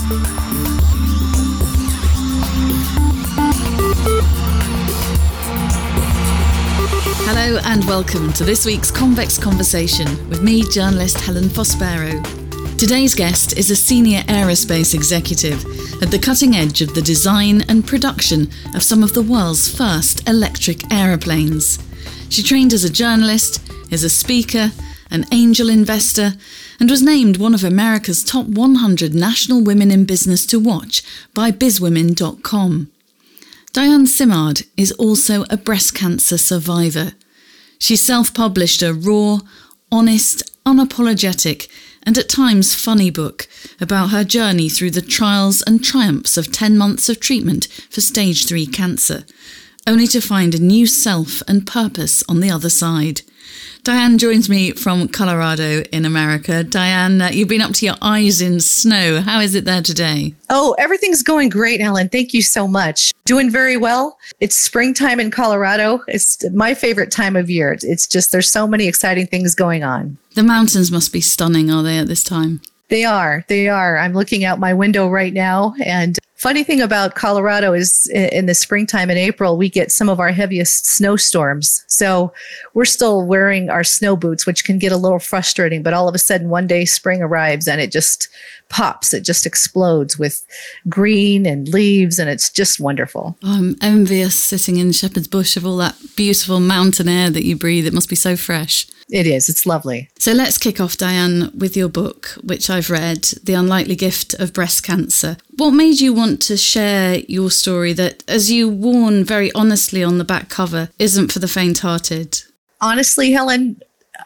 Hello and welcome to this week's Convex Conversation with me, journalist Helen Fospero. Today's guest is a senior aerospace executive at the cutting edge of the design and production of some of the world's first electric aeroplanes. She trained as a journalist, is a speaker, an angel investor, and was named one of America's top 100 national women in business to watch by bizwomen.com. Diane Simard is also a breast cancer survivor. She self-published a raw, honest, unapologetic, and at times funny book about her journey through the trials and triumphs of 10 months of treatment for stage 3 cancer, only to find a new self and purpose on the other side. Diane joins me from Colorado in America. Diane, you've been up to your eyes in snow. How is it there today? Oh, everything's going great, Helen. Thank you so much. Doing very well. It's springtime in Colorado. It's my favorite time of year. It's just, there's so many exciting things going on. The mountains must be stunning, are they, at this time? They are. I'm looking out my window right now. And funny thing about Colorado is in the springtime in April, we get some of our heaviest snowstorms. So we're still wearing our snow boots, which can get a little frustrating. But all of a sudden, one day spring arrives and it just pops. It just explodes with green and leaves. And it's just wonderful. Oh, I'm envious sitting in Shepherd's Bush of all that beautiful mountain air that you breathe. It must be so fresh. It is. It's lovely. So let's kick off, Diane, with your book, which I've read, The Unlikely Gift of Breast Cancer. What made you want to share your story that, as you warn very honestly on the back cover, isn't for the faint-hearted? Honestly, Helen,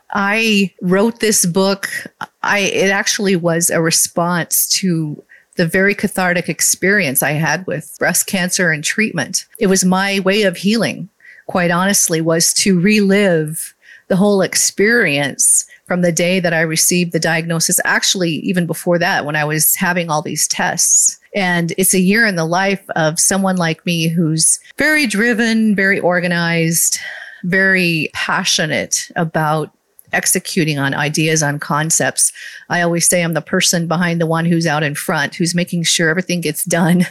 I wrote this book. It actually was a response to the very cathartic experience I had with breast cancer and treatment. It was my way of healing, quite honestly, was to relive the whole experience from the day that I received the diagnosis, actually, even before that, when I was having all these tests. And it's a year in the life of someone like me who's very driven, very organized, very passionate about executing on ideas, on concepts. I always say I'm the person behind the one who's out in front, who's making sure everything gets done.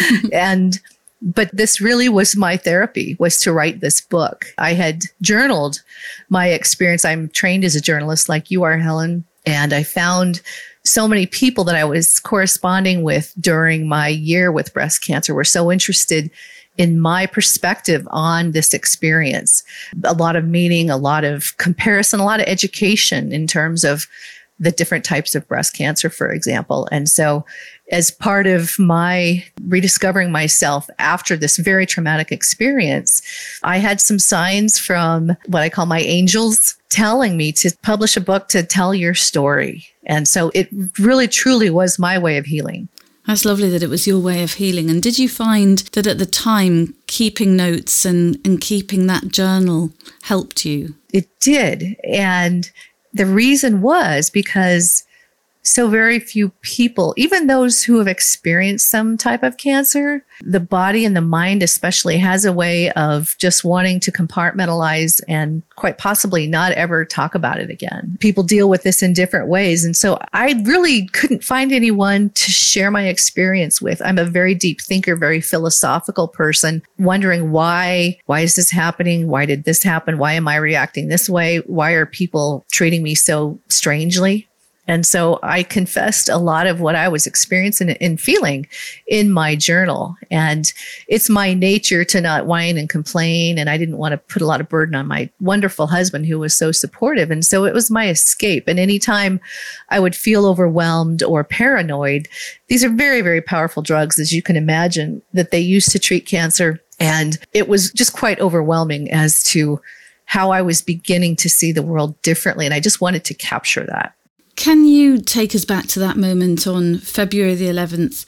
But this really was my therapy, was to write this book. I had journaled my experience. I'm trained as a journalist like you are, Helen. And I found so many people that I was corresponding with during my year with breast cancer were so interested in my perspective on this experience. A lot of meaning, a lot of comparison, a lot of education in terms of the different types of breast cancer, for example. And so as part of my rediscovering myself after this very traumatic experience, I had some signs from what I call my angels telling me to publish a book to tell your story. And so it really, truly was my way of healing. That's lovely that it was your way of healing. And did you find that at the time, keeping notes and keeping that journal helped you? It did. And the reason was because so very few people, even those who have experienced some type of cancer, the body and the mind especially has a way of just wanting to compartmentalize and quite possibly not ever talk about it again. People deal with this in different ways. And so I really couldn't find anyone to share my experience with. I'm a very deep thinker, very philosophical person, wondering why is this happening? Why did this happen? Why am I reacting this way? Why are people treating me so strangely? And so I confessed a lot of what I was experiencing and feeling in my journal. And it's my nature to not whine and complain. And I didn't want to put a lot of burden on my wonderful husband who was so supportive. And so it was my escape. And anytime I would feel overwhelmed or paranoid, these are very, very powerful drugs, as you can imagine, that they use to treat cancer. And it was just quite overwhelming as to how I was beginning to see the world differently. And I just wanted to capture that. Can you take us back to that moment on February the 11th,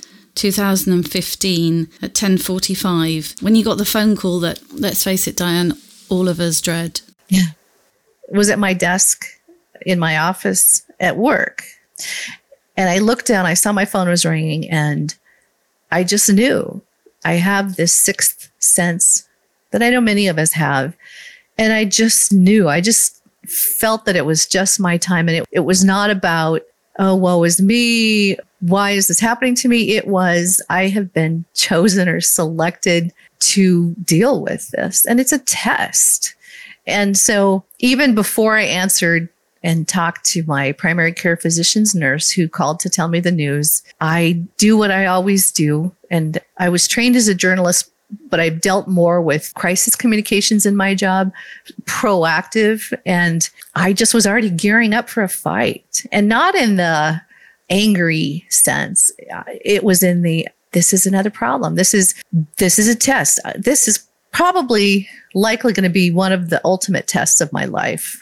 2015 at 10:45 when you got the phone call that, let's face it, Diane, all of us dread? Yeah. It was at my desk in my office at work. And I looked down, I saw my phone was ringing, and I just knew. I have this sixth sense that I know many of us have. And I just knew, I just felt that it was just my time. And it was not about, oh, woe is me. why is this happening to me? It was, I have been chosen or selected to deal with this. And it's a test. And so even before I answered and talked to my primary care physician's nurse who called to tell me the news, I do what I always do. And I was trained as a journalist, but I've dealt more with crisis communications in my job, proactive. And I just was already gearing up for a fight, and not in the angry sense. It was in the, this is another problem. This is a test. This is probably likely going to be one of the ultimate tests of my life,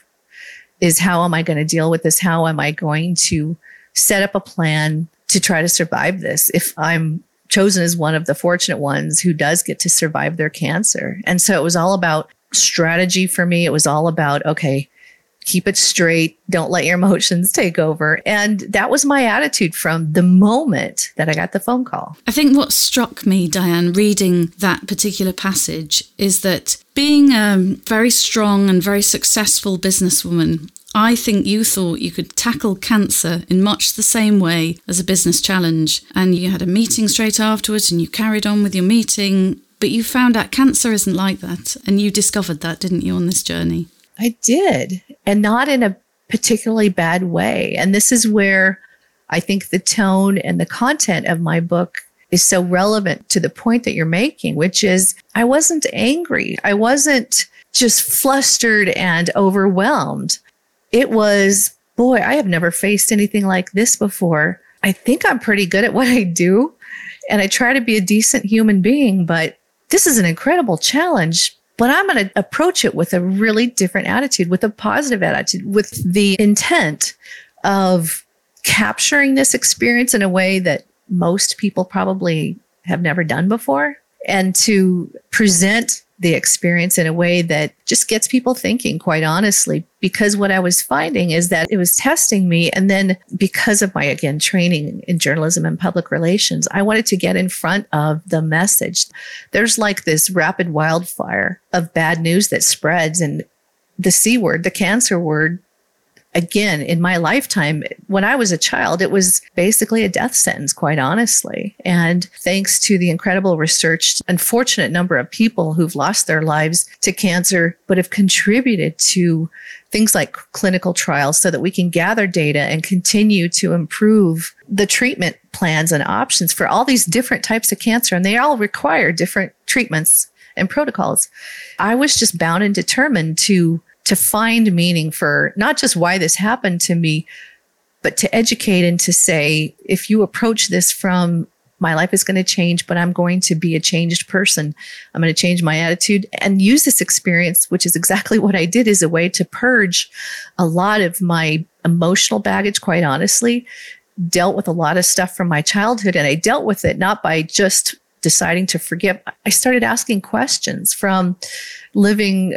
is how am I going to deal with this? How am I going to set up a plan to try to survive this if I'm chosen as one of the fortunate ones who does get to survive their cancer? And so it was all about strategy for me. It was all about, okay, keep it straight. Don't let your emotions take over. And that was my attitude from the moment that I got the phone call. I think what struck me, Diane, reading that particular passage is that being a very strong and very successful businesswoman, I think you thought you could tackle cancer in much the same way as a business challenge. And you had a meeting straight afterwards and you carried on with your meeting, but you found out cancer isn't like that. And you discovered that, didn't you, on this journey? I did, and not in a particularly bad way. And this is where I think the tone and the content of my book is so relevant to the point that you're making, which is I wasn't angry. I wasn't just flustered and overwhelmed. It was, boy, I have never faced anything like this before. I think I'm pretty good at what I do, and I try to be a decent human being, but this is an incredible challenge. But I'm going to approach it with a really different attitude, with a positive attitude, with the intent of capturing this experience in a way that most people probably have never done before, and to present the experience in a way that just gets people thinking, quite honestly, because what I was finding is that it was testing me. And then because of my, again, training in journalism and public relations, I wanted to get in front of the message. There's like this rapid wildfire of bad news that spreads, and the C word, the cancer word, again, in my lifetime, when I was a child, it was basically a death sentence, quite honestly. And thanks to the incredible research, unfortunate number of people who've lost their lives to cancer, but have contributed to things like clinical trials so that we can gather data and continue to improve the treatment plans and options for all these different types of cancer. And they all require different treatments and protocols. I was just bound and determined to find meaning for not just why this happened to me, but to educate and to say, if you approach this from my life is going to change, but I'm going to be a changed person. I'm going to change my attitude and use this experience, which is exactly what I did, as a way to purge a lot of my emotional baggage, quite honestly. Dealt with a lot of stuff from my childhood, and I dealt with it not by just deciding to forgive. I started asking questions from living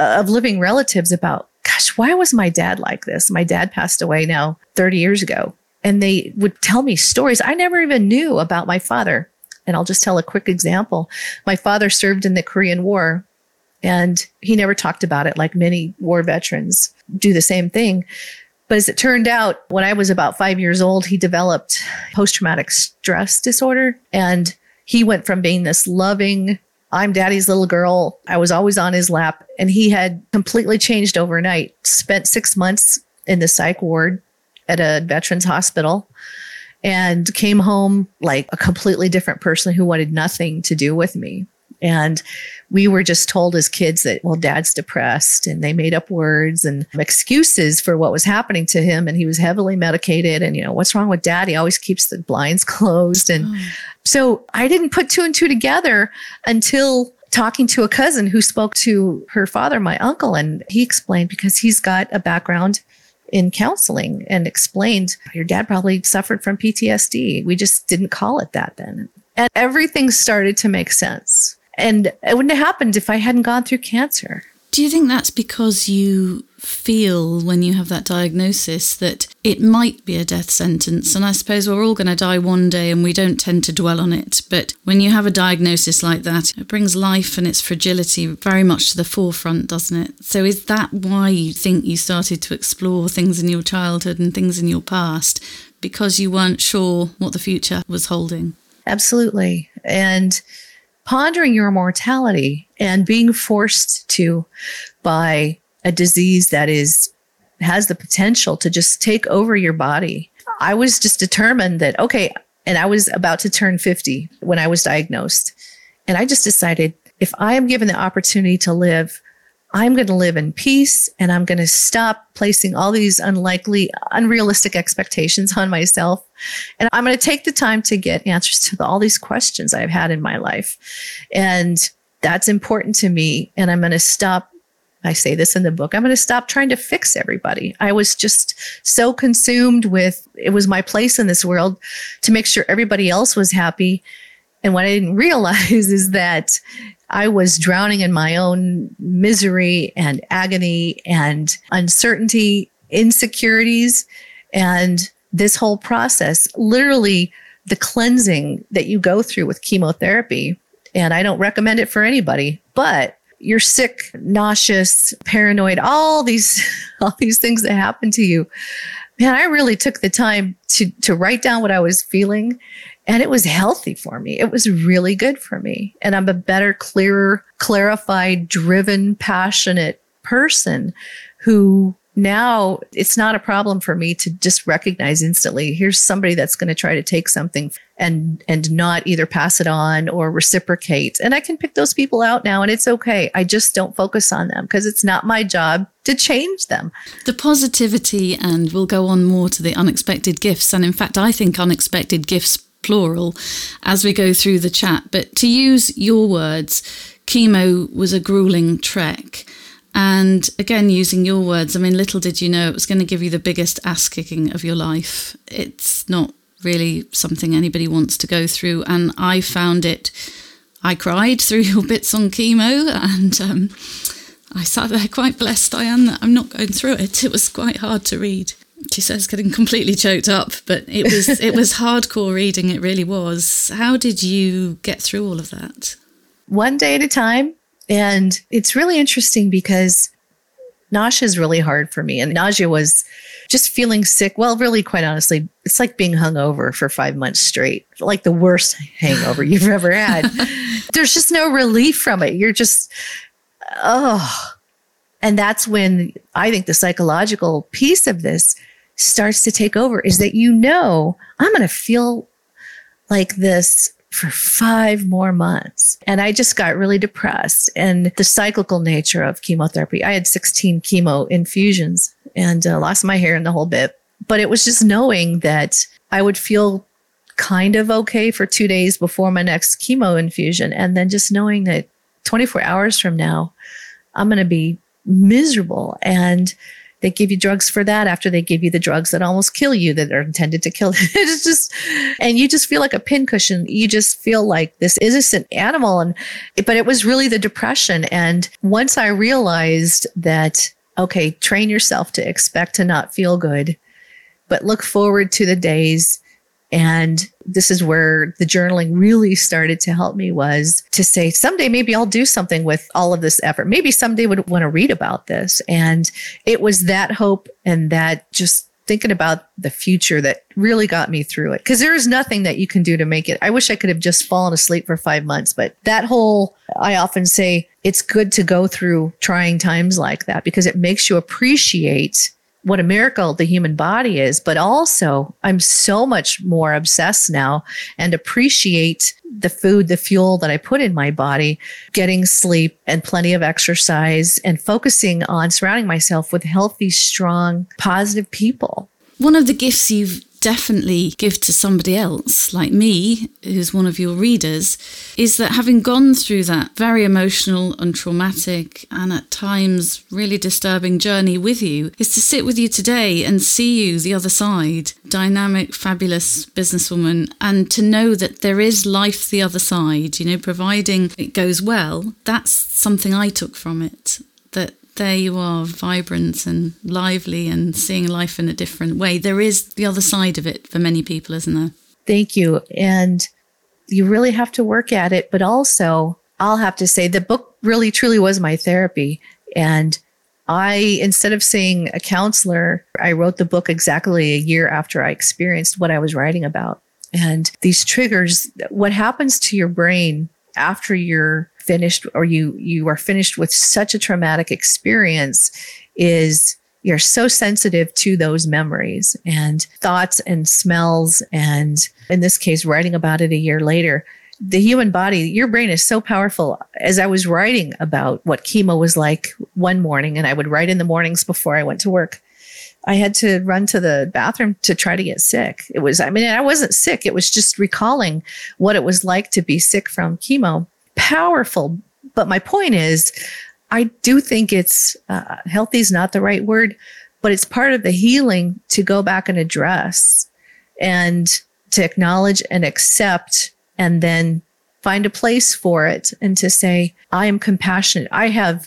relatives about, gosh, why was my dad like this? My dad passed away now 30 years ago. And they would tell me stories I never even knew about my father. And I'll just tell a quick example. My father served in the Korean War, and he never talked about it like many war veterans do the same thing. But as it turned out, when I was about 5 years old, he developed post-traumatic stress disorder. And he went from being this loving, I'm daddy's little girl, I was always on his lap, and he had completely changed overnight. Spent 6 months in the psych ward at a veterans hospital and came home like a completely different person who wanted nothing to do with me. And we were just told as kids that, well, dad's depressed, and they made up words and excuses for what was happening to him. And he was heavily medicated, and, what's wrong with dad? He always keeps the blinds closed. And so I didn't put two and two together until talking to a cousin who spoke to her father, my uncle. And he explained, because he's got a background in counseling, and explained, your dad probably suffered from PTSD. We just didn't call it that then. And everything started to make sense. And it wouldn't have happened if I hadn't gone through cancer. Do you think that's because you feel, when you have that diagnosis, that it might be a death sentence? And I suppose we're all going to die one day, and we don't tend to dwell on it. But when you have a diagnosis like that, it brings life and its fragility very much to the forefront, doesn't it? So is that why you think you started to explore things in your childhood and things in your past? because you weren't sure what the future was holding. Absolutely. And pondering your mortality and being forced to by a disease that has the potential to just take over your body. I was just determined that, okay, and I was about to turn 50 when I was diagnosed. And I just decided, if I am given the opportunity to live, I'm going to live in peace, and I'm going to stop placing all these unrealistic expectations on myself. And I'm going to take the time to get answers to all these questions I've had in my life. And that's important to me. And I'm going to stop. I say this in the book, I'm going to stop trying to fix everybody. I was just so consumed with, it was my place in this world to make sure everybody else was happy. And what I didn't realize is that I was drowning in my own misery and agony and uncertainty, insecurities, and this whole process, literally the cleansing that you go through with chemotherapy. And I don't recommend it for anybody, but you're sick, nauseous, paranoid, all these things that happen to you. Man, I really took the time to write down what I was feeling, and it was healthy for me. It was really good for me. And I'm a better, clearer, clarified, driven, passionate person who now it's not a problem for me to just recognize instantly, here's somebody that's going to try to take something and not either pass it on or reciprocate. And I can pick those people out now, and it's okay. I just don't focus on them because it's not my job to change them. The positivity, and we'll go on more to the unexpected gifts. And in fact, I think unexpected gifts, plural, as we go through the chat. But to use your words, chemo was a grueling trek. And again, using your words, I mean, little did you know it was going to give you the biggest ass kicking of your life. It's not really something anybody wants to go through. And I found it, I cried through your bits on chemo, and I sat there quite blessed I am that I'm not going through it. It was quite hard to read. She says getting completely choked up, but it was hardcore reading. It really was. How did you get through all of that? One day at a time. And it's really interesting because nausea is really hard for me. And nausea was just feeling sick. Well, really, quite honestly, it's like being hungover for 5 months straight, like the worst hangover you've ever had. There's just no relief from it. You're just, oh. And that's when I think the psychological piece of this starts to take over, is that, I'm going to feel like this for 5 more months. And I just got really depressed. And the cyclical nature of chemotherapy, I had 16 chemo infusions and lost my hair and the whole bit. But it was just knowing that I would feel kind of okay for 2 days before my next chemo infusion. And then just knowing that 24 hours from now, I'm going to be miserable. And they give you drugs for that after they give you the drugs that almost kill you, that are intended to kill. It's just, and you just feel like a pincushion. You just feel like this innocent animal. But it was really the depression. And once I realized that, okay, train yourself to expect to not feel good, but look forward to the days. And this is where the journaling really started to help me, was to say, someday maybe I'll do something with all of this effort. Maybe someday would want to read about this. And it was that hope and that just thinking about the future that really got me through it. Because there is nothing that you can do to make it. I wish I could have just fallen asleep for 5 months. But I often say it's good to go through trying times like that, because it makes you appreciate what a miracle the human body is. But also, I'm so much more obsessed now and appreciate the food, the fuel that I put in my body, getting sleep and plenty of exercise, and focusing on surrounding myself with healthy, strong, positive people. One of the gifts you've definitely give to somebody else, like me, who's one of your readers, is that having gone through that very emotional and traumatic and at times really disturbing journey with you, is to sit with you today and see you the other side, dynamic, fabulous businesswoman, and to know that there is life the other side, providing it goes well. That's something I took from it, that there you are, vibrant and lively and seeing life in a different way. There is the other side of it for many people, isn't there? Thank you. And you really have to work at it. But also, I'll have to say the book really, truly was my therapy. And instead of seeing a counselor, I wrote the book exactly a year after I experienced what I was writing about. And these triggers, what happens to your brain after you're finished, or you are finished with such a traumatic experience, is you're so sensitive to those memories and thoughts and smells. And in this case, writing about it a year later, the human body, your brain is so powerful. As I was writing about what chemo was like one morning, and I would write in the mornings before I went to work, I had to run to the bathroom to try to get sick. I wasn't sick. It was just recalling what it was like to be sick from chemo. Powerful. But my point is, I do think it's healthy is not the right word, but it's part of the healing to go back and address and to acknowledge and accept, and then find a place for it and to say, I am compassionate. I have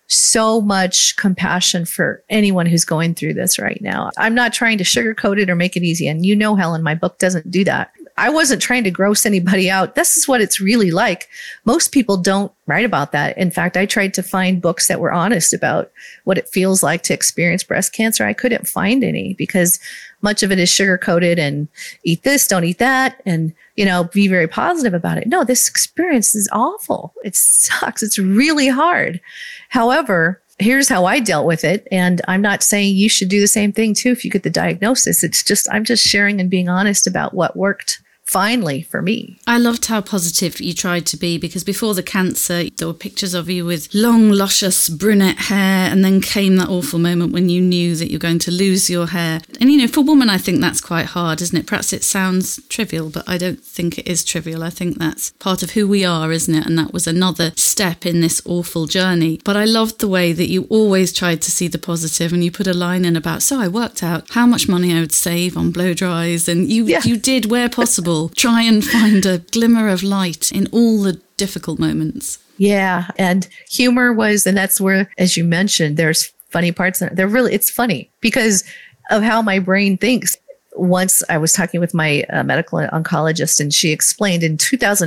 so much compassion for anyone who's going through this right now. I'm not trying to sugarcoat it or make it easy. And Helen, my book doesn't do that. I wasn't trying to gross anybody out. This is what it's really like. Most people don't write about that. In fact, I tried to find books that were honest about what it feels like to experience breast cancer. I couldn't find any because much of it is sugar-coated and eat this, don't eat that, and, be very positive about it. No, this experience is awful. It sucks. It's really hard. However, here's how I dealt with it. And I'm not saying you should do the same thing too if you get the diagnosis. I'm just sharing and being honest about what worked finally for me. I loved how positive you tried to be, because before the cancer, there were pictures of you with long, luscious brunette hair, and then came that awful moment when you knew that you're going to lose your hair. And, for women, I think that's quite hard, isn't it? Perhaps it sounds trivial, but I don't think it is trivial. I think that's part of who we are, isn't it? And that was another step in this awful journey. But I loved the way that you always tried to see the positive, and you put a line in about, so I worked out how much money I would save on blow dries, and you did, where possible, try and find a glimmer of light in all the difficult moments. Yeah. And humor was, and that's where, as you mentioned, there's funny parts. It's funny because of how my brain thinks. Once I was talking with my medical oncologist, and she explained in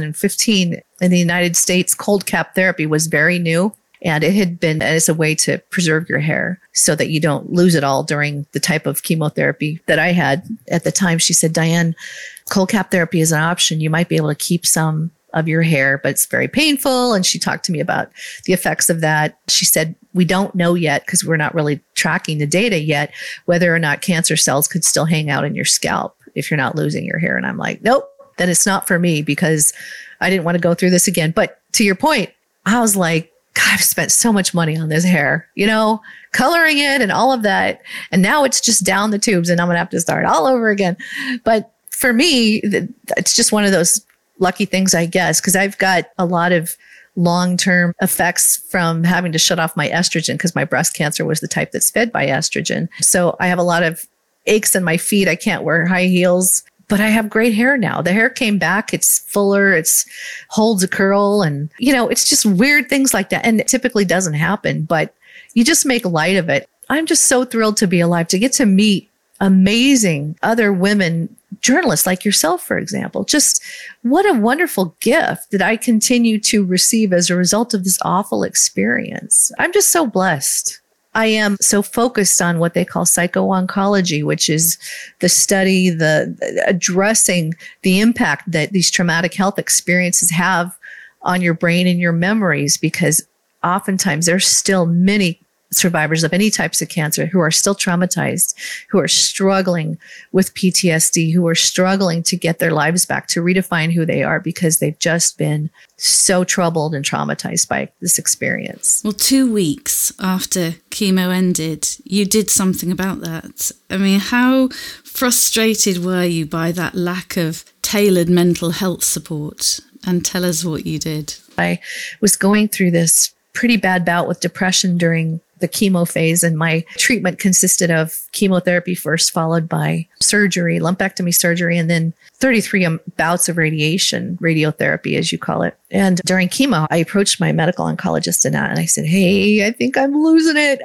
2015 in the United States, cold cap therapy was very new. And it had been as a way to preserve your hair so that you don't lose it all during the type of chemotherapy that I had at the time. She said, Diane, cold cap therapy is an option. You might be able to keep some of your hair, but it's very painful. And she talked to me about the effects of that. She said, we don't know yet, because we're not really tracking the data yet, whether or not cancer cells could still hang out in your scalp if you're not losing your hair. And I'm like, nope, then it's not for me, because I didn't want to go through this again. But to your point, I was like, God, I've spent so much money on this hair, coloring it and all of that. And now it's just down the tubes, and I'm going to have to start all over again. But for me, it's just one of those lucky things, I guess, because I've got a lot of long-term effects from having to shut off my estrogen, because my breast cancer was the type that's fed by estrogen. So I have a lot of aches in my feet. I can't wear high heels. But I have great hair now. The hair came back. It's fuller. It's holds a curl. And, it's just weird things like that. And it typically doesn't happen, but you just make light of it. I'm just so thrilled to be alive, to get to meet amazing other women, journalists like yourself, for example. Just what a wonderful gift that I continue to receive as a result of this awful experience. I'm just so blessed. I am so focused on what they call psycho-oncology, which is the study, the addressing the impact that these traumatic health experiences have on your brain and your memories, because oftentimes there's still many survivors of any types of cancer who are still traumatized, who are struggling with PTSD, who are struggling to get their lives back, to redefine who they are, because they've just been so troubled and traumatized by this experience. Well, 2 weeks after chemo ended, you did something about that. I mean, how frustrated were you by that lack of tailored mental health support? And tell us what you did. I was going through this pretty bad bout with depression during the chemo phase, and my treatment consisted of chemotherapy first, followed by surgery, lumpectomy surgery, and then 33 bouts of radiotherapy, as you call it. And during chemo, I approached my medical oncologist and I said, hey, I think I'm losing it.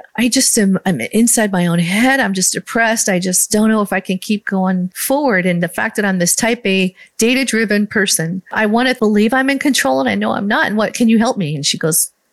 I'm inside my own head. I'm just depressed. I just don't know if I can keep going forward. And the fact that I'm this type A data-driven person, I want to believe I'm in control, and I know I'm not. And what can you help me? And she goes,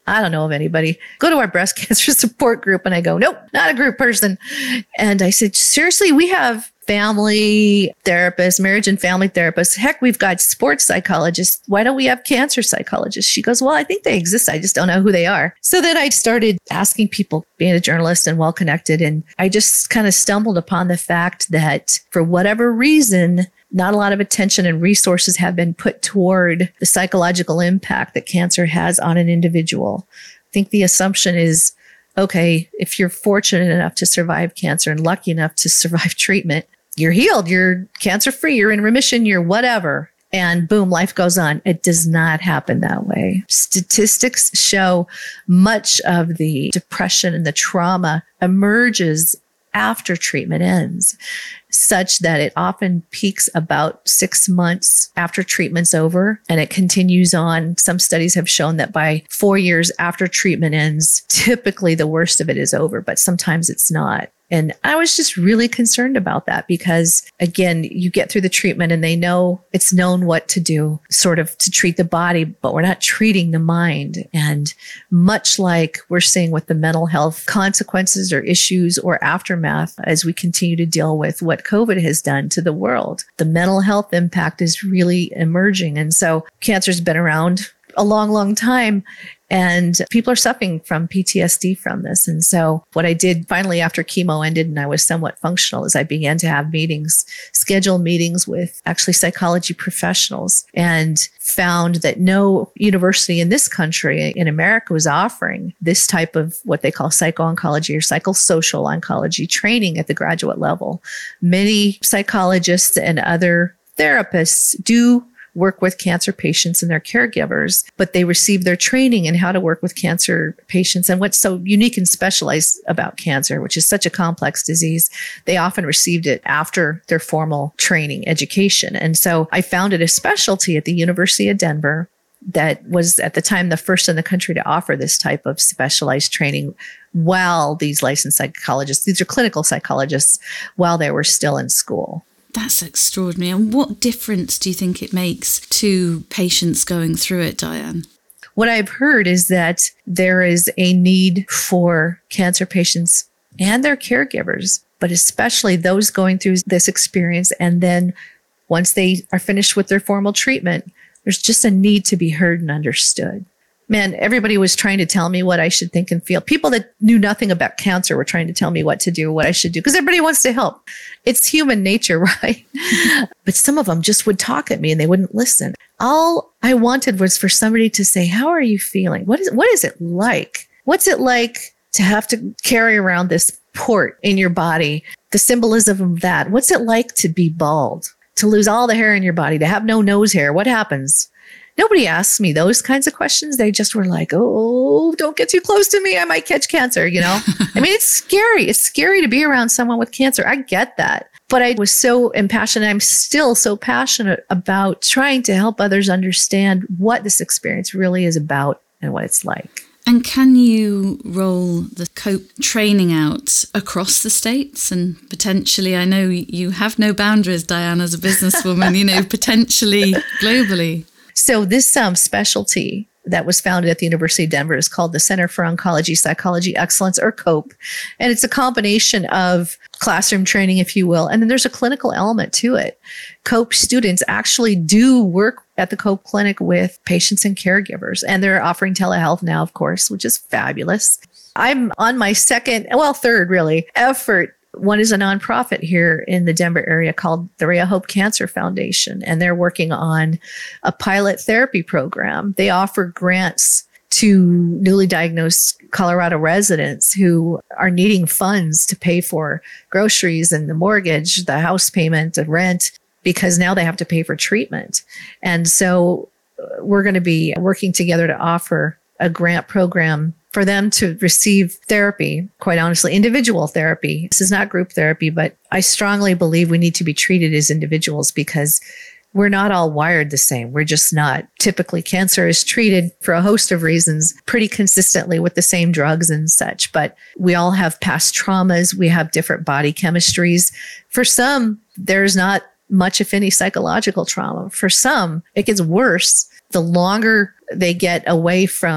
I don't know of anybody. Go to our breast cancer support group. And I go, nope, not a group person. And I said, seriously, we have family therapists, marriage and family therapists. Heck, we've got sports psychologists. Why don't we have cancer psychologists? She goes, well, I think they exist. I just don't know who they are. So then I started asking people, being a journalist and well-connected. And I just kind of stumbled upon the fact that for whatever reason, not a lot of attention and resources have been put toward the psychological impact that cancer has on an individual. I think the assumption is, okay, if you're fortunate enough to survive cancer and lucky enough to survive treatment, you're healed, you're cancer-free, you're in remission, you're whatever. And boom, life goes on. It does not happen that way. Statistics show much of the depression and the trauma emerges after treatment ends, such that it often peaks about 6 months after treatment's over, and it continues on. Some studies have shown that by 4 years after treatment ends, typically the worst of it is over, but sometimes it's not. And I was just really concerned about that because, again, you get through the treatment and it's known what to do, sort of to treat the body, but we're not treating the mind. And much like we're seeing with the mental health consequences or issues or aftermath as we continue to deal with what COVID has done to the world, the mental health impact is really emerging. And so cancer's been around a long, long time. And people are suffering from PTSD from this. And so what I did finally after chemo ended and I was somewhat functional is I began to have schedule meetings with actually psychology professionals, and found that no university in this country, in America, was offering this type of what they call psycho-oncology or psychosocial oncology training at the graduate level. Many psychologists and other therapists do work with cancer patients and their caregivers, but they receive their training in how to work with cancer patients. And what's so unique and specialized about cancer, which is such a complex disease, they often received it after their formal training education. And so I founded a specialty at the University of Denver that was at the time the first in the country to offer this type of specialized training while these licensed psychologists, these are clinical psychologists, while they were still in school. That's extraordinary. And what difference do you think it makes to patients going through it, Diane? What I've heard is that there is a need for cancer patients and their caregivers, but especially those going through this experience. And then once they are finished with their formal treatment, there's just a need to be heard and understood. Man, everybody was trying to tell me what I should think and feel. People that knew nothing about cancer were trying to tell me what to do, what I should do, because everybody wants to help. It's human nature, right? But some of them just would talk at me and they wouldn't listen. All I wanted was for somebody to say, how are you feeling? What is it like? What's it like to have to carry around this port in your body? The symbolism of that. What's it like to be bald? To lose all the hair in your body? To have no nose hair? What happens? Nobody asked me those kinds of questions. They just were like, oh, don't get too close to me. I might catch cancer, I mean, it's scary. It's scary to be around someone with cancer. I get that. But I was so impassioned. I'm still so passionate about trying to help others understand what this experience really is about and what it's like. And can you roll the COPE training out across the states and potentially, I know you have no boundaries, Diane, as a businesswoman, potentially globally? So this specialty that was founded at the University of Denver is called the Center for Oncology Psychology Excellence, or COPE. And it's a combination of classroom training, if you will, and then there's a clinical element to it. COPE students actually do work at the COPE clinic with patients and caregivers, and they're offering telehealth now, of course, which is fabulous. I'm on my third really, effort. One is a nonprofit here in the Denver area called the Ray of Hope Cancer Foundation, and they're working on a pilot therapy program. They offer grants to newly diagnosed Colorado residents who are needing funds to pay for groceries and the mortgage, the house payment, the rent, because now they have to pay for treatment. And so we're going to be working together to offer a grant program for them to receive therapy, quite honestly, individual therapy. This is not group therapy, but I strongly believe we need to be treated as individuals because we're not all wired the same. We're just not. Typically, cancer is treated for a host of reasons pretty consistently with the same drugs and such, but we all have past traumas. We have different body chemistries. For some, there's not much, if any, psychological trauma. For some, it gets worse the longer they get away from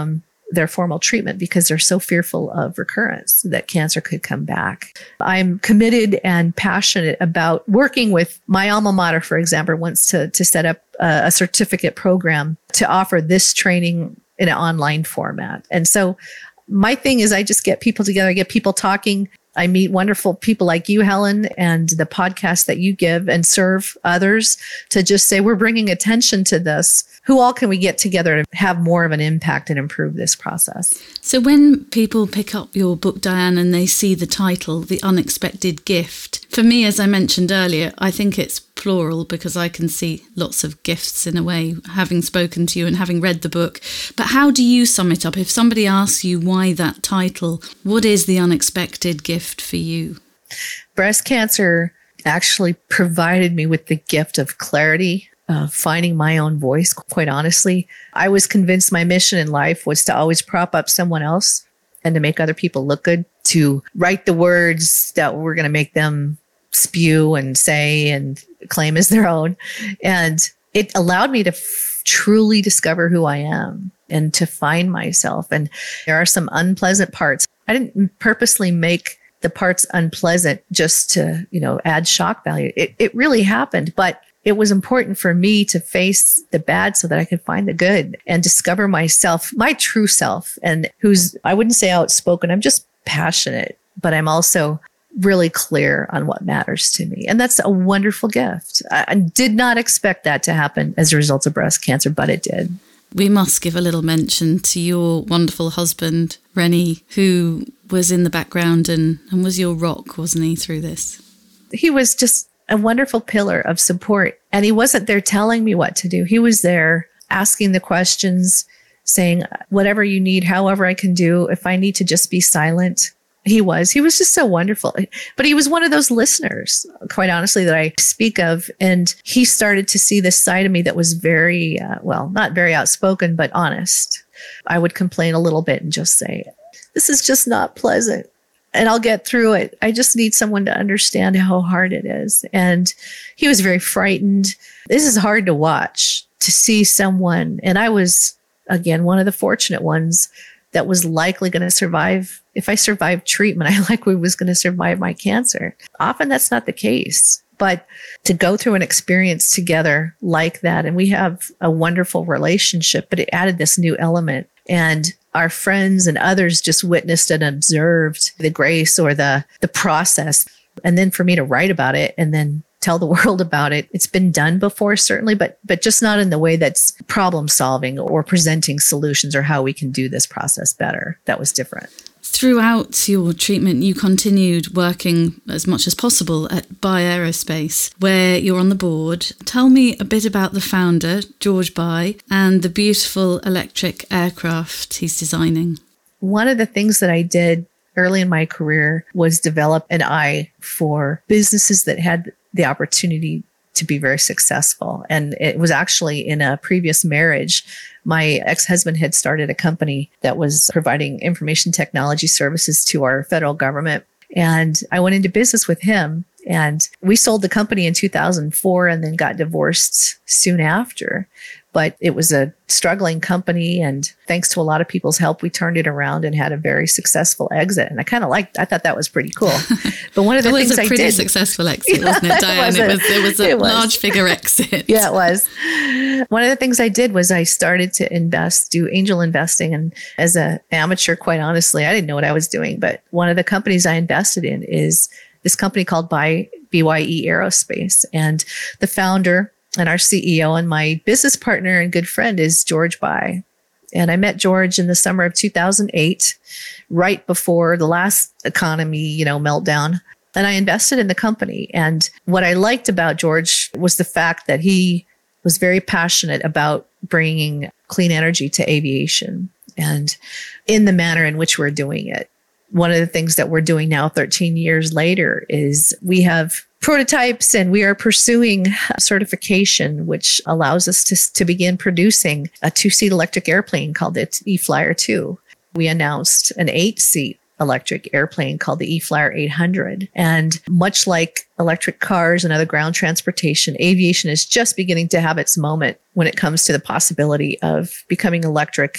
their formal treatment because they're so fearful of recurrence that cancer could come back. I'm committed and passionate about working with my alma mater, for example, wants to set up a certificate program to offer this training in an online format. And so my thing is I just get people together, get people talking. I meet wonderful people like you, Helen, and the podcast that you give and serve others to just say, we're bringing attention to this. Who all can we get together to have more of an impact and improve this process? So when people pick up your book, Diane, and they see the title, The Unexpected Gift, for me, as I mentioned earlier, I think it's plural because I can see lots of gifts in a way, having spoken to you and having read the book. But how do you sum it up? If somebody asks you why that title, what is the unexpected gift for you? Breast cancer actually provided me with the gift of clarity, finding my own voice. Quite honestly, I was convinced my mission in life was to always prop up someone else and to make other people look good, to write the words that were going to make them spew and say and claim as their own. And it allowed me to truly discover who I am and to find myself. And there are some unpleasant parts. I didn't purposely make the parts unpleasant just to, add shock value. It really happened, but it was important for me to face the bad so that I could find the good and discover myself, my true self, and I wouldn't say outspoken. I'm just passionate, but I'm also really clear on what matters to me. And that's a wonderful gift. I did not expect that to happen as a result of breast cancer, but it did. We must give a little mention to your wonderful husband, Rennie, who was in the background and was your rock, wasn't he, through this? He was just a wonderful pillar of support. And he wasn't there telling me what to do. He was there asking the questions, saying, whatever you need, however I can do, if I need to just be silent. He was just so wonderful. But he was one of those listeners, quite honestly, that I speak of. And he started to see this side of me that was very, not very outspoken, but honest. I would complain a little bit and just say, this is just not pleasant. And I'll get through it. I just need someone to understand how hard it is. And he was very frightened. This is hard to watch, to see someone. And I was, again, one of the fortunate ones that was likely going to survive. If I survived treatment, I likely was going to survive my cancer. Often that's not the case. But to go through an experience together like that, and we have a wonderful relationship, but it added this new element. And our friends and others just witnessed and observed the grace or the process. And then for me to write about it and then tell the world about it, it's been done before, certainly, but just not in the way that's problem solving or presenting solutions or how we can do this process better. That was different. Throughout your treatment, you continued working as much as possible at Bye Aerospace, where you're on the board. Tell me a bit about the founder, George Bye, and the beautiful electric aircraft he's designing. One of the things that I did early in my career was develop an eye for businesses that had the opportunity to be very successful. And it was actually in a previous marriage. My ex-husband had started a company that was providing information technology services to our federal government. And I went into business with him, and we sold the company in 2004 and then got divorced soon after. But it was a struggling company. And thanks to a lot of people's help, we turned it around and had a very successful exit. And I thought that was pretty cool. But one of the things I did. It was a pretty successful exit, wasn't it, Diane? It was a large figure exit. Yeah, it was. One of the things I did was I started to do angel investing. And as an amateur, quite honestly, I didn't know what I was doing. But one of the companies I invested in is this company called BYE Aerospace. And the founder and our CEO and my business partner and good friend is George Bye. And I met George in the summer of 2008, right before the last economy, meltdown. And I invested in the company. And what I liked about George was the fact that he was very passionate about bringing clean energy to aviation and in the manner in which we're doing it. One of the things that we're doing now, 13 years later, is we have prototypes and we are pursuing certification, which allows us to begin producing a 2-seat electric airplane called the E-Flyer 2. We announced an 8-seat electric airplane called the E-Flyer 800. And much like electric cars and other ground transportation, aviation is just beginning to have its moment when it comes to the possibility of becoming electric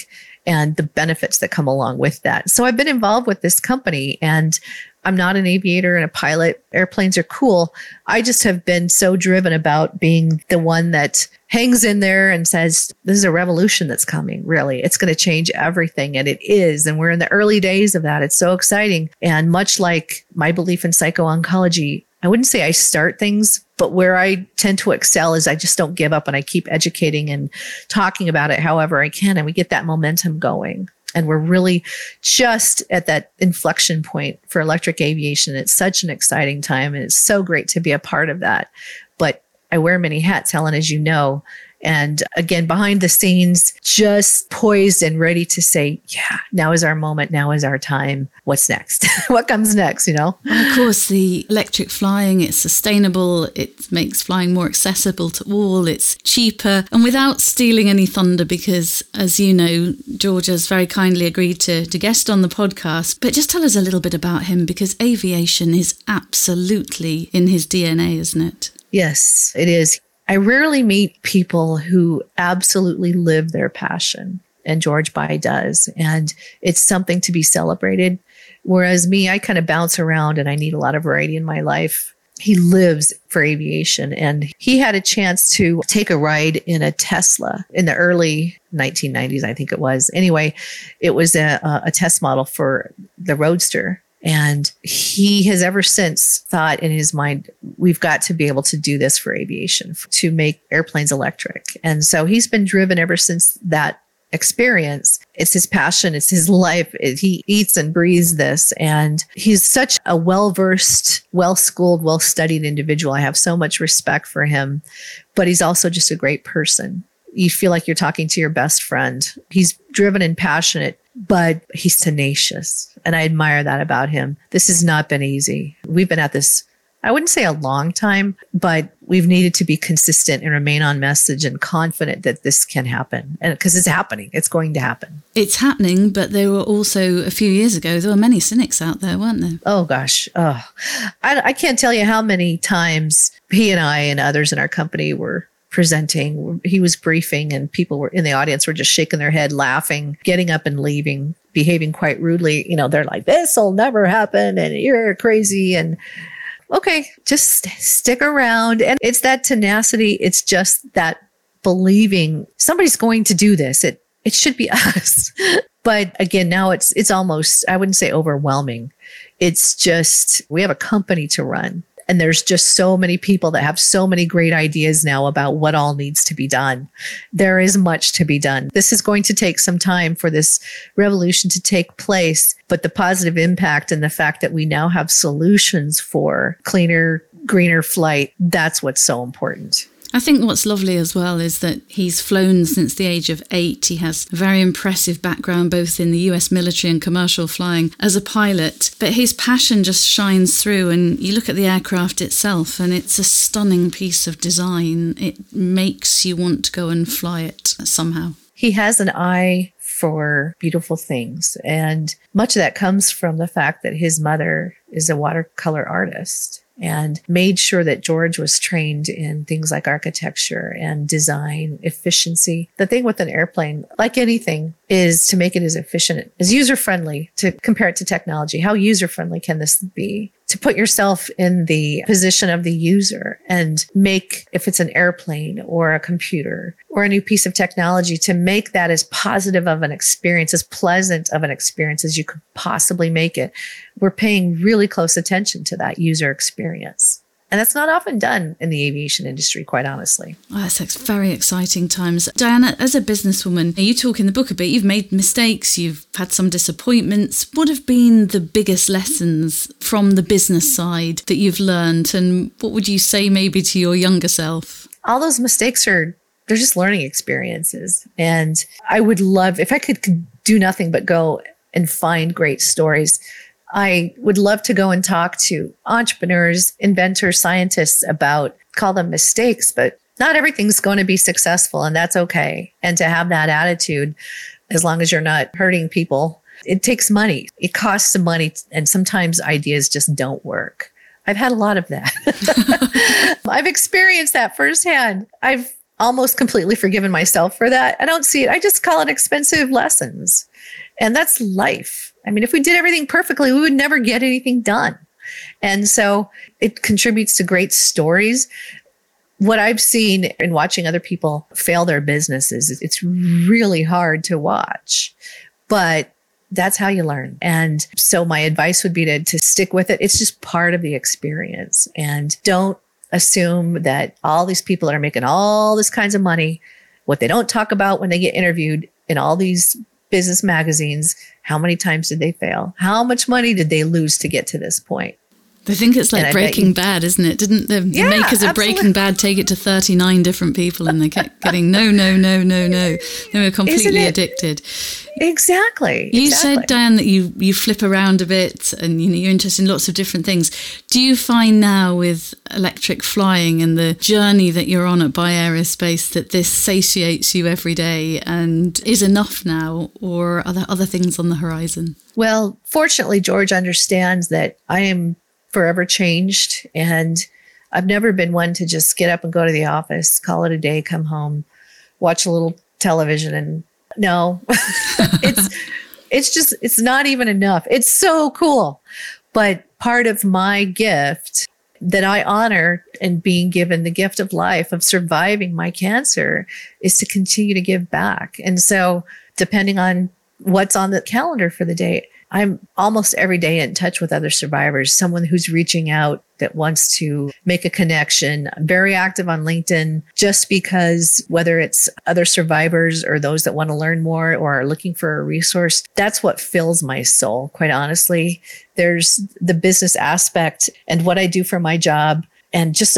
and the benefits that come along with that. So I've been involved with this company, and I'm not an aviator and a pilot. Airplanes are cool. I just have been so driven about being the one that hangs in there and says, this is a revolution that's coming, really. It's going to change everything. And it is. And we're in the early days of that. It's so exciting. And much like my belief in psycho-oncology, I wouldn't say I start things, but where I tend to excel is I just don't give up and I keep educating and talking about it however I can. And we get that momentum going. And we're really just at that inflection point for electric aviation. It's such an exciting time, and it's so great to be a part of that. But I wear many hats, Helen, as you know. And again, behind the scenes, just poised and ready to say, yeah, now is our moment. Now is our time. What's next? What comes next, you know? Well, of course, the electric flying, it's sustainable. It makes flying more accessible to all. It's cheaper and without stealing any thunder because, as you know, George has very kindly agreed to guest on the podcast. But just tell us a little bit about him, because aviation is absolutely in his DNA, isn't it? Yes, it is. I rarely meet people who absolutely live their passion, and George Bai does. And it's something to be celebrated. Whereas me, I kind of bounce around and I need a lot of variety in my life. He lives for aviation, and he had a chance to take a ride in a Tesla in the early 1990s, I think it was. Anyway, it was a test model for the Roadster. And he has ever since thought in his mind, we've got to be able to do this for aviation, to make airplanes electric. And so he's been driven ever since that experience. It's his passion. It's his life. He eats and breathes this. And he's such a well-versed, well-schooled, well-studied individual. I have so much respect for him, but he's also just a great person. You feel like you're talking to your best friend. He's driven and passionate, but he's tenacious. And I admire that about him. This has not been easy. We've been at this, I wouldn't say a long time, but we've needed to be consistent and remain on message and confident that this can happen. And because it's happening, it's going to happen. It's happening, but there were also, a few years ago, there were many cynics out there, weren't there? Oh, gosh. Oh, I can't tell you how many times he and I and others in our company were presenting. He was briefing and people were in the audience were just shaking their head, laughing, getting up and leaving, behaving quite rudely. You know, they're like, this will never happen and you're crazy. And okay, just stick around. And it's that tenacity. It's just that believing somebody's going to do this. It should be us. But again, now it's almost, I wouldn't say overwhelming. It's just, we have a company to run. And there's just so many people that have so many great ideas now about what all needs to be done. There is much to be done. This is going to take some time for this revolution to take place, but the positive impact and the fact that we now have solutions for cleaner, greener flight, that's what's so important. I think what's lovely as well is that he's flown since the age of 8. He has a very impressive background, both in the US military and commercial flying as a pilot. But his passion just shines through, and you look at the aircraft itself and it's a stunning piece of design. It makes you want to go and fly it somehow. He has an eye for beautiful things. And much of that comes from the fact that his mother is a watercolor artist, and made sure that George was trained in things like architecture and design, efficiency. The thing with an airplane, like anything, is to make it as efficient, as user-friendly, to compare it to technology. How user-friendly can this be? To put yourself in the position of the user and make, if it's an airplane or a computer or a new piece of technology, to make that as positive of an experience, as pleasant of an experience as you could possibly make it. We're paying really close attention to that user experience. And that's not often done in the aviation industry, quite honestly. Oh, that's very exciting times. Diana, as a businesswoman, you talk in the book a bit, you've made mistakes, you've had some disappointments. What have been the biggest lessons from the business side that you've learned? And what would you say maybe to your younger self? All those mistakes they're just learning experiences. And I would love, if I could do nothing but go and find great stories, I would love to go and talk to entrepreneurs, inventors, scientists about, call them mistakes, but not everything's going to be successful, and that's okay. And to have that attitude, as long as you're not hurting people, it takes money. It costs some money, and sometimes ideas just don't work. I've had a lot of that. I've experienced that firsthand. I've almost completely forgiven myself for that. I don't see it. I just call it expensive lessons. And that's life. I mean, if we did everything perfectly, we would never get anything done. And so it contributes to great stories. What I've seen in watching other people fail their businesses, it's really hard to watch, but that's how you learn. And so my advice would be to stick with it. It's just part of the experience. And don't assume that all these people that are making all this kinds of money, what they don't talk about when they get interviewed in all these business magazines, how many times did they fail? How much money did they lose to get to this point? I think it's like Breaking Bad, isn't it? Didn't the makers of Breaking Bad take it to 39 different people and they kept getting no. They were completely addicted. Exactly. You said, Diane, that you flip around a bit and you're interested in lots of different things. Do you find now with electric flying and the journey that you're on at Bye Aerospace that this satiates you every day and is enough now, or are there other things on the horizon? Well, fortunately, George understands that I am forever changed. And I've never been one to just get up and go to the office, call it a day, come home, watch a little television. And no, it's not even enough. It's so cool. But part of my gift that I honor and being given the gift of life, of surviving my cancer, is to continue to give back. And so depending on what's on the calendar for the day, I'm almost every day in touch with other survivors, someone who's reaching out that wants to make a connection. I'm very active on LinkedIn just because whether it's other survivors or those that want to learn more or are looking for a resource, that's what fills my soul, quite honestly. There's the business aspect and what I do for my job, and just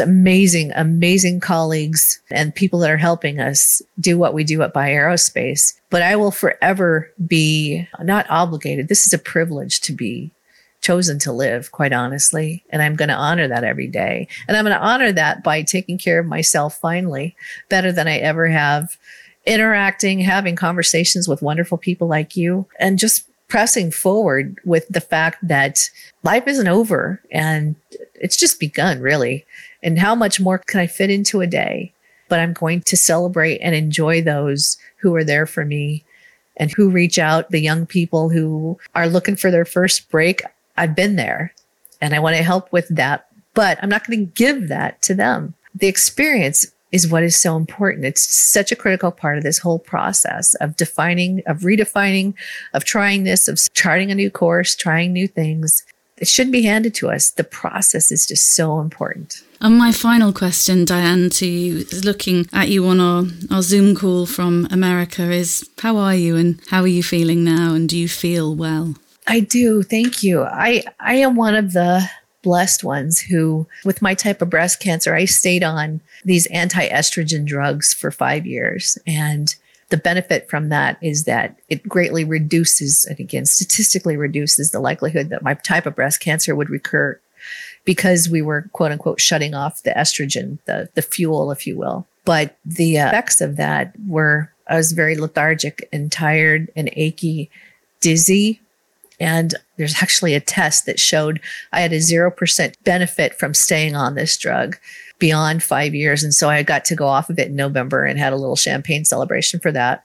amazing colleagues and people that are helping us do what we do at Bye Aerospace. But I will forever be not obligated. This is a privilege to be chosen to live, quite honestly. And I'm going to honor that every day. And I'm going to honor that by taking care of myself finally, better than I ever have, interacting, having conversations with wonderful people like you, and just pressing forward with the fact that life isn't over and it's just begun, really. And how much more can I fit into a day? But I'm going to celebrate and enjoy those who are there for me and who reach out, the young people who are looking for their first break. I've been there and I want to help with that, but I'm not going to give that to them. The experience is what is so important. It's such a critical part of this whole process of defining, of redefining, of trying this, of charting a new course, trying new things. It shouldn't be handed to us. The process is just so important. And my final question, Diane, to you, is looking at you on our Zoom call from America, is how are you and how are you feeling now? And do you feel well? I do. Thank you. I am one of the blessed ones who, with my type of breast cancer, I stayed on these anti-estrogen drugs for 5 years. And the benefit from that is that it greatly reduces, and again, statistically reduces the likelihood that my type of breast cancer would recur because we were, quote unquote, shutting off the estrogen, the fuel, if you will. But the effects of that were, I was very lethargic and tired and achy, dizzy. And there's actually a test that showed I had a 0% benefit from staying on this drug beyond 5 years. And so I got to go off of it in November and had a little champagne celebration for that.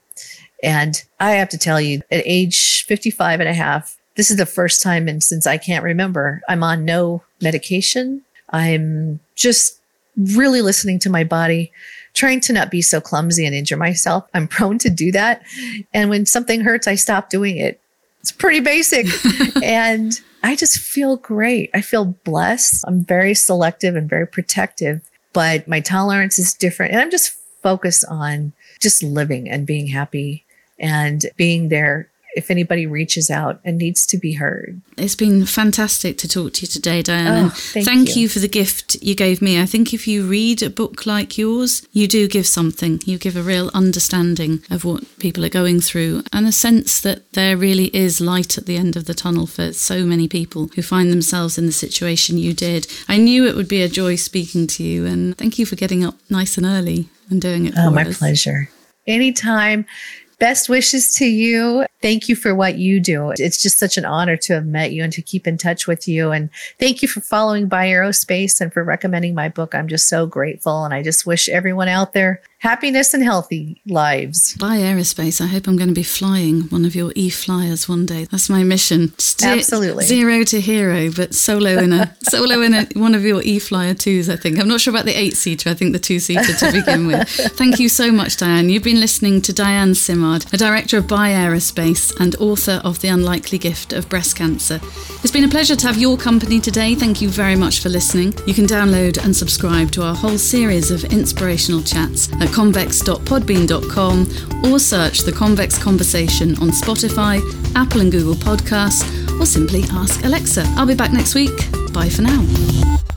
And I have to tell you, at age 55 and a half, this is the first time since I can't remember, I'm on no medication. I'm just really listening to my body, trying to not be so clumsy and injure myself. I'm prone to do that. And when something hurts, I stop doing it. It's pretty basic. And I just feel great. I feel blessed. I'm very selective and very protective, but my tolerance is different. And I'm just focused on just living and being happy and being there if anybody reaches out and needs to be heard. It's been fantastic to talk to you today, Diane. Oh, thank you for the gift you gave me. I think if you read a book like yours, you do give something. You give a real understanding of what people are going through and a sense that there really is light at the end of the tunnel for so many people who find themselves in the situation you did. I knew it would be a joy speaking to you, and thank you for getting up nice and early and doing it for us. Oh, my pleasure. Anytime. Best wishes to you. Thank you for what you do. It's just such an honor to have met you and to keep in touch with you. And thank you for following Bye Aerospace and for recommending my book. I'm just so grateful. And I just wish everyone out there happiness and healthy lives. By Aerospace, I hope I'm going to be flying one of your e-flyers one day. That's my mission. Absolutely. Zero to hero, but solo in one of your e-flyer 2s, I think. I'm not sure about the 8-seater. I think the 2-seater to begin with. Thank you so much, Diane. You've been listening to Diane Simard, a director of By Aerospace and author of The Unlikely Gift of Breast Cancer. It's been a pleasure to have your company today. Thank you very much for listening. You can download and subscribe to our whole series of inspirational chats at convex.podbean.com or search The Convex Conversation on Spotify, Apple and Google Podcasts, or simply ask Alexa. I'll be back next week. Bye for now.